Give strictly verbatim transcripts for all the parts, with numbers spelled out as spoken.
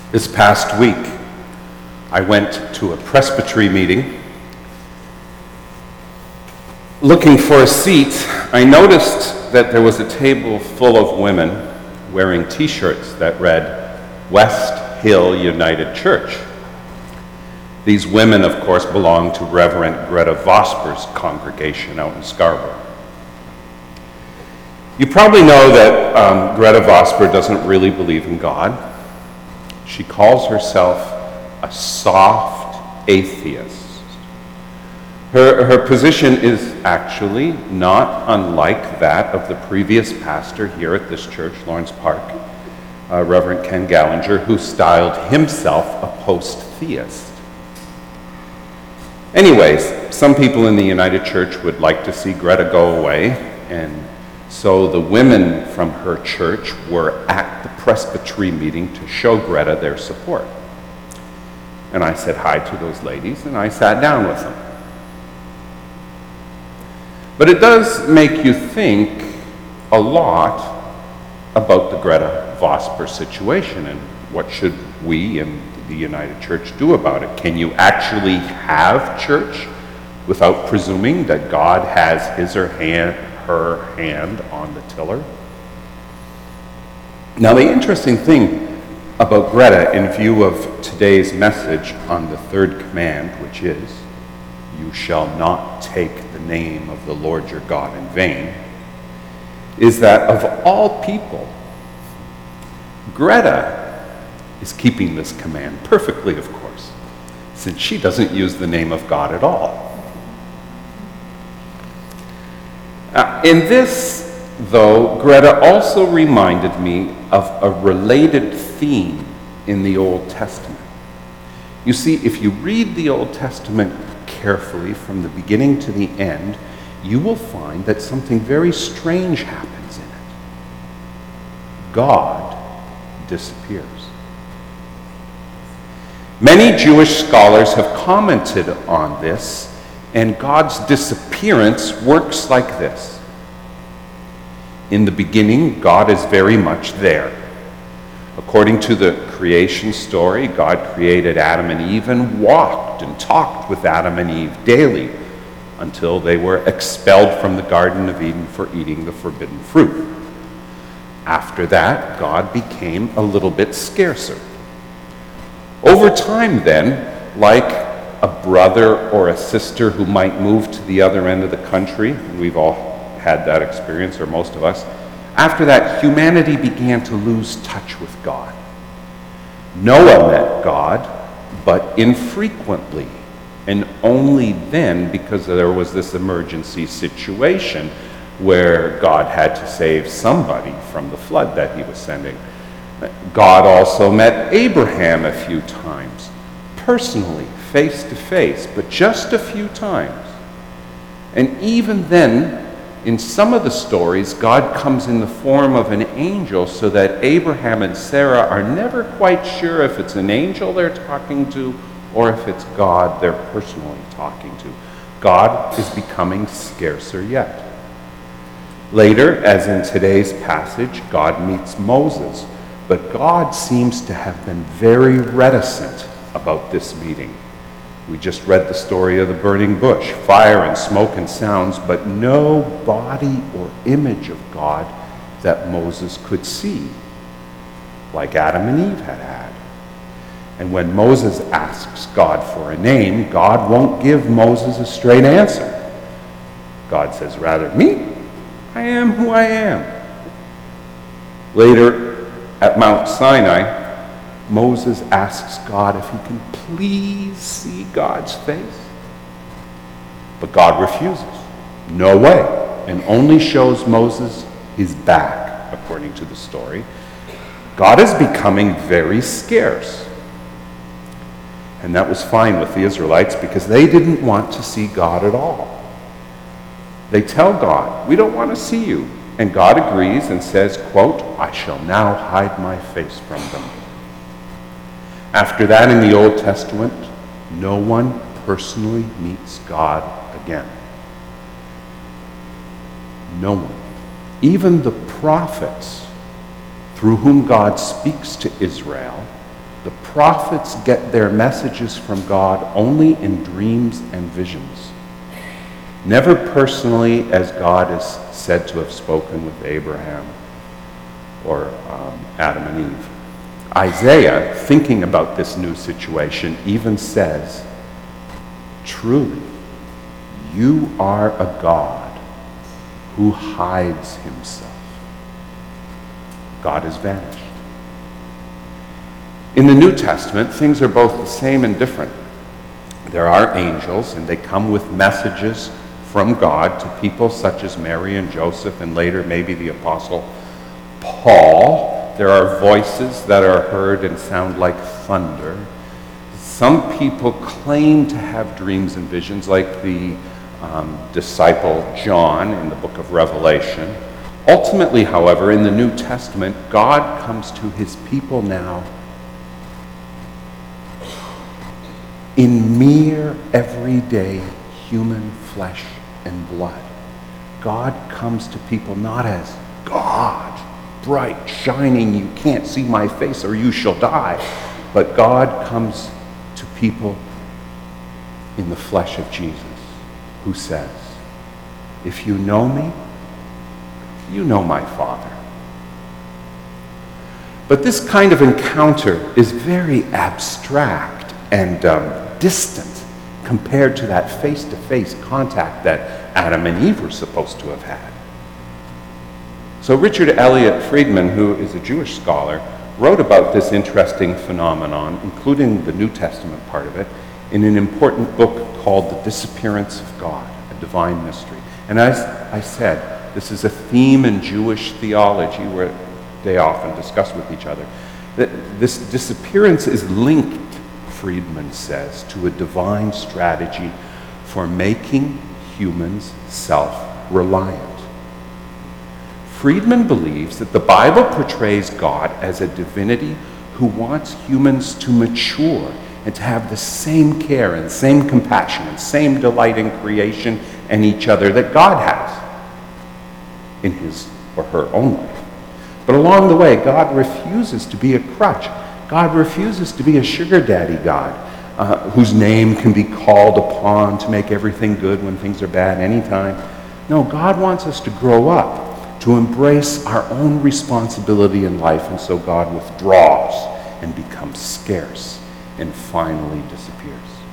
This past week, I went to a presbytery meeting. Looking for a seat, I noticed that there was a table full of women wearing t-shirts that read, West Hill United Church. These women, of course, belong to Reverend Greta Vosper's congregation out in Scarborough. You probably know that um, Greta Vosper doesn't really believe in God. She calls herself a soft atheist. Her, her position is actually not unlike that of the previous pastor here at this church, Lawrence Park, uh, Reverend Ken Gallinger, who styled himself a post-theist. Anyways, some people in the United Church would like to see Greta go away, and so the women from her church were at the presbytery meeting to show Greta their support. And I said hi to those ladies, and I sat down with them. But it does make you think a lot about the Greta Vosper situation and what should we in the United Church do about it. Can you actually have church without presuming that God has his or hand, her hand on the tiller? Now, the interesting thing about Greta, in view of today's message on the third command, which is, you shall not take the name of the Lord your God in vain, is that of all people, Greta is keeping this command perfectly, of course, since she doesn't use the name of God at all. Uh, in this, though, Greta also reminded me of a related theme in the Old Testament. You see, if you read the Old Testament carefully from the beginning to the end, you will find that something very strange happens in it. God disappears. Many Jewish scholars have commented on this, and God's disappearance works like this. In the beginning, God is very much there. According to the creation story, God created Adam and Eve and walked and talked with Adam and Eve daily until they were expelled from the Garden of Eden for eating the forbidden fruit. After that, God became a little bit scarcer. Over time then, like a brother or a sister who might move to the other end of the country, and we've all had that experience, or most of us, after that, humanity began to lose touch with God. Noah met God, but infrequently, and only then because there was this emergency situation where God had to save somebody from the flood that he was sending. God also met Abraham a few times, personally, face to face, but just a few times. And even then, in some of the stories, God comes in the form of an angel so that Abraham and Sarah are never quite sure if it's an angel they're talking to or if it's God they're personally talking to. God is becoming scarcer yet. Later, as in today's passage, God meets Moses, but God seems to have been very reticent about this meeting. We just read the story of the burning bush, fire and smoke and sounds, but no body or image of God that Moses could see, like Adam and Eve had had. And when Moses asks God for a name, God won't give Moses a straight answer. God says, rather, me, I am who I am. Later, at Mount Sinai, Moses asks God if he can please see God's face. But God refuses. No way. And only shows Moses his back, according to the story. God is becoming very scarce. And that was fine with the Israelites because they didn't want to see God at all. They tell God, we don't want to see you. And God agrees and says, quote, I shall now hide my face from them. After that, in the Old Testament, no one personally meets God again. No one. Even the prophets through whom God speaks to Israel The prophets get their messages from God only in dreams and visions, never personally as God is said to have spoken with Abraham or um, Adam and Eve. Isaiah, thinking about this new situation, even says, "Truly, you are a God who hides himself." God has vanished. In the New Testament, things are both the same and different. There are angels, and they come with messages from God to people such as Mary and Joseph, and later maybe the Apostle Paul. There are voices that are heard and sound like thunder. Some people claim to have dreams and visions, like the um, disciple John in the book of Revelation. Ultimately, however, in the New Testament, God comes to his people now in mere everyday human flesh and blood. God comes to people not as God, bright, shining, you can't see my face or you shall die, but God comes to people in the flesh of Jesus, who says, "If you know me, you know my Father." But this kind of encounter is very abstract and um, distant compared to that face-to-face contact that Adam and Eve were supposed to have had. So Richard Elliott Friedman, who is a Jewish scholar, wrote about this interesting phenomenon, including the New Testament part of it, in an important book called The Disappearance of God, a Divine Mystery. And as I said, this is a theme in Jewish theology where they often discuss with each other. That this disappearance is linked, Friedman says, to a divine strategy for making humans self-reliant. Friedman believes that the Bible portrays God as a divinity who wants humans to mature and to have the same care and same compassion and same delight in creation and each other that God has in his or her own life. But along the way, God refuses to be a crutch. God refuses to be a sugar daddy God uh, whose name can be called upon to make everything good when things are bad anytime. No, God wants us to grow up, to embrace our own responsibility in life, and so God withdraws and becomes scarce and finally disappears.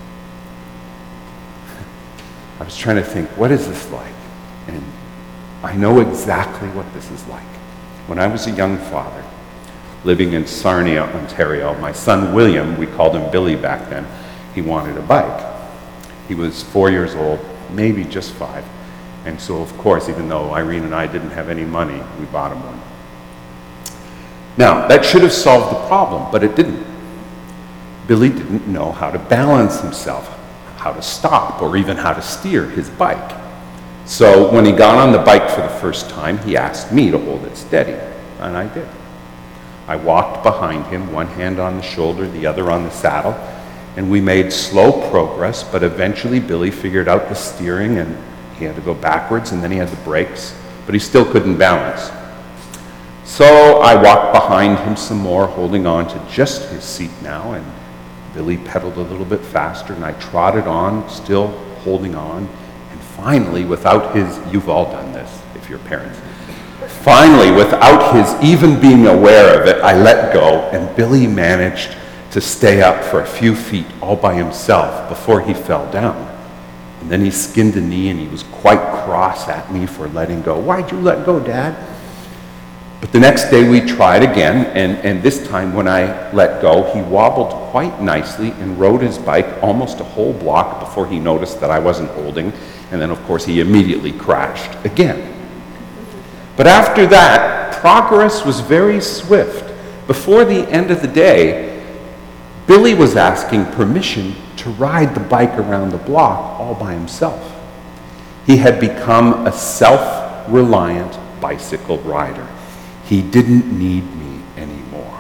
I was trying to think, what is this like? And I know exactly what this is like. When I was a young father, living in Sarnia, Ontario, my son William, we called him Billy back then, he wanted a bike. He was four years old, maybe just five. And so, of course, even though Irene and I didn't have any money, we bought him one. Now, that should have solved the problem, but it didn't. Billy didn't know how to balance himself, how to stop, or even how to steer his bike. So when he got on the bike for the first time, he asked me to hold it steady, and I did. I walked behind him, one hand on the shoulder, the other on the saddle, and we made slow progress, but eventually Billy figured out the steering, and he had to go backwards, and then he had the brakes, but he still couldn't balance. So I walked behind him some more, holding on to just his seat now, and Billy pedaled a little bit faster, and I trotted on, still holding on, and finally, without his, you've all done this, if you're parents, finally, without his even being aware of it, I let go, and Billy managed to stay up for a few feet all by himself before he fell down. And then he skinned a knee, and he was quite cross at me for letting go. "Why'd you let go, Dad?" But the next day we tried again, and, and this time when I let go, he wobbled quite nicely and rode his bike almost a whole block before he noticed that I wasn't holding, and then of course he immediately crashed again. But after that, progress was very swift. Before the end of the day, Billy was asking permission to ride the bike around the block all by himself. He had become a self-reliant bicycle rider. He didn't need me anymore.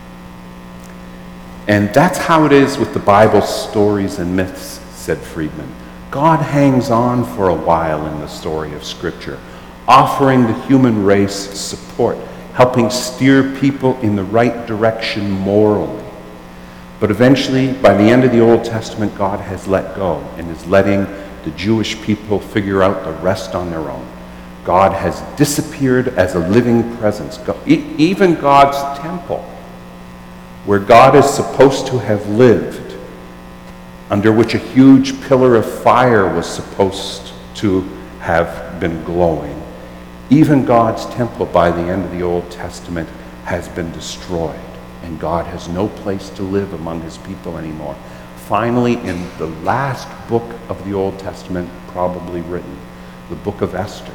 And that's how it is with the Bible's stories and myths, said Friedman. God hangs on for a while in the story of Scripture, offering the human race support, helping steer people in the right direction morally. But eventually, by the end of the Old Testament, God has let go and is letting the Jewish people figure out the rest on their own. God has disappeared as a living presence. God, e- even God's temple, where God is supposed to have lived, under which a huge pillar of fire was supposed to have been glowing, even God's temple by the end of the Old Testament has been destroyed, and God has no place to live among his people anymore. Finally, in the last book of the Old Testament probably written, the book of Esther,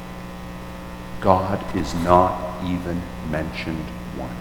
God is not even mentioned once.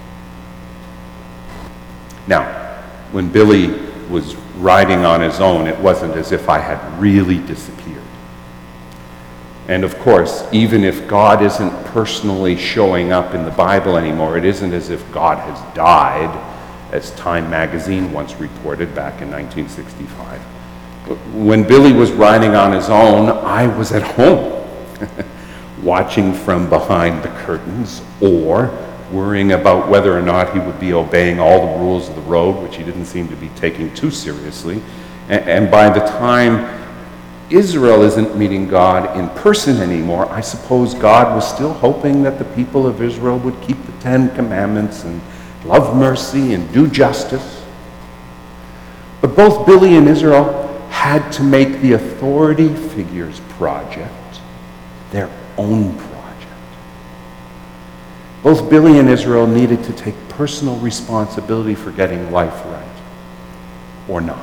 Now, when Billy was riding on his own, it wasn't as if I had really disappeared. And of course, even if God isn't personally showing up in the Bible anymore, it isn't as if God has died, as Time magazine once reported back in nineteen sixty-five. When Billy was riding on his own, I was at home, watching from behind the curtains, or worrying about whether or not he would be obeying all the rules of the road, which he didn't seem to be taking too seriously. And, and by the time Israel isn't meeting God in person anymore, I suppose God was still hoping that the people of Israel would keep the Ten Commandments and love mercy and do justice. But both Billy and Israel had to make the Authority Figures project their own project. Both Billy and Israel needed to take personal responsibility for getting life right, or not.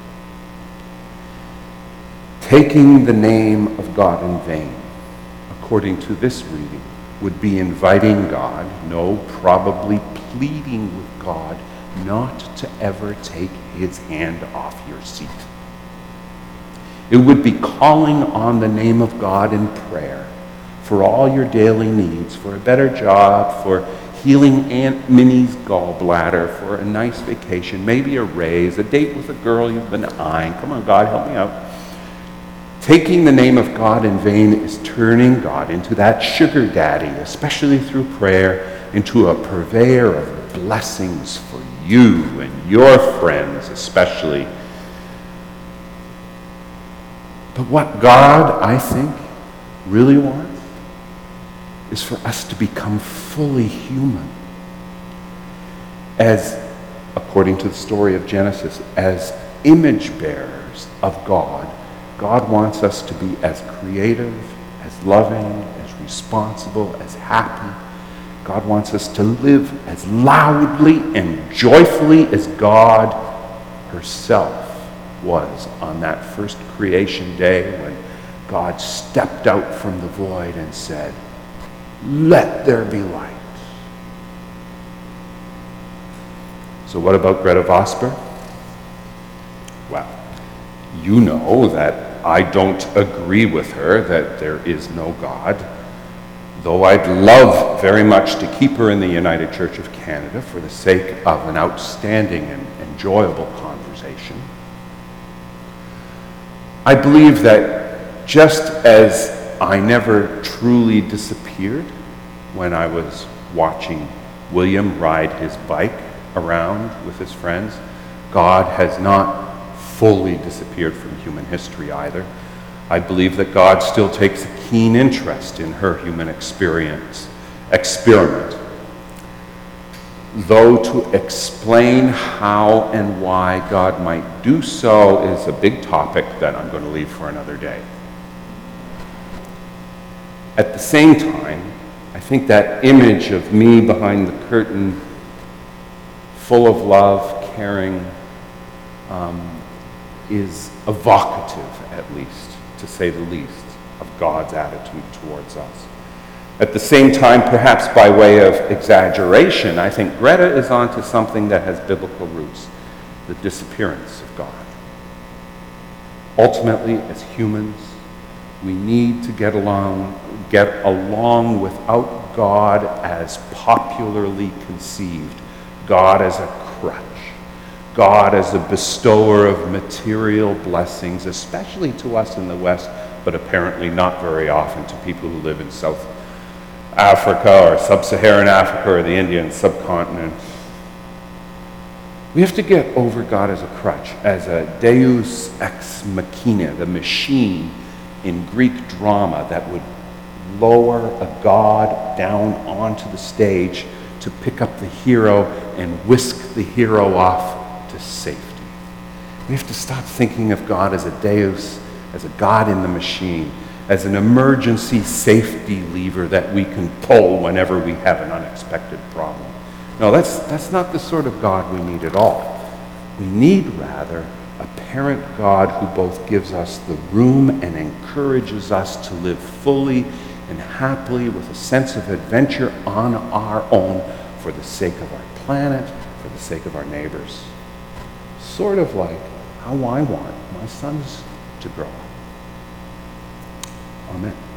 Taking the name of God in vain, according to this reading, would be inviting God, no, probably pleading with God, not to ever take his hand off your seat. It would be calling on the name of God in prayer for all your daily needs, for a better job, for healing Aunt Minnie's gallbladder, for a nice vacation, maybe a raise, a date with a girl you've been eyeing. Come on, God, help me out. Taking the name of God in vain is turning God into that sugar daddy, especially through prayer, into a purveyor of blessings for you and your friends especially. But what God, I think, really wants is for us to become fully human. As, according to the story of Genesis, as image bearers of God, God wants us to be as creative, as loving, as responsible, as happy. God wants us to live as loudly and joyfully as God herself was on that first creation day when God stepped out from the void and said, "Let there be light." So what about Greta Vosper? Well, you know that I don't agree with her that there is no God, though I'd love very much to keep her in the United Church of Canada for the sake of an outstanding and enjoyable conversation. I believe that just as I never truly disappeared when I was watching William ride his bike around with his friends, God has not fully disappeared from human history either. I believe that God still takes a keen interest in her human experience, experiment. Though to explain how and why God might do so is a big topic that I'm going to leave for another day. At the same time, I think that image of me behind the curtain, full of love, caring, um, is evocative, at least, to say the least, of God's attitude towards us. At the same time, perhaps by way of exaggeration, I think Greta is onto something that has biblical roots, the disappearance of God. Ultimately, as humans, we need to get along, get along without God as popularly conceived, God as a crutch, God as a bestower of material blessings, especially to us in the West, but apparently not very often to people who live in South Africa or Sub-Saharan Africa or the Indian subcontinent. We have to get over God as a crutch, as a deus ex machina, the machine in Greek drama that would lower a god down onto the stage to pick up the hero and whisk the hero off to safety. We have to stop thinking of God as a deus, as a god in the machine, as an emergency safety lever that we can pull whenever we have an unexpected problem. No, that's, that's not the sort of God we need at all. We need, rather, a parent God who both gives us the room and encourages us to live fully and happily with a sense of adventure on our own for the sake of our planet, for the sake of our neighbors. Sort of like how I want my sons to grow up. Amen.